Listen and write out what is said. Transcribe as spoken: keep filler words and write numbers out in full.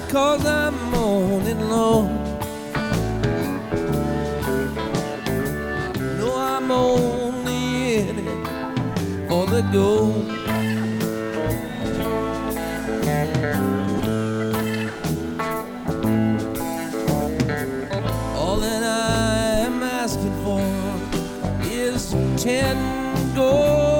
'cause I'm moaning low. No, I'm only in it for the gold. All that I am asking for is ten gold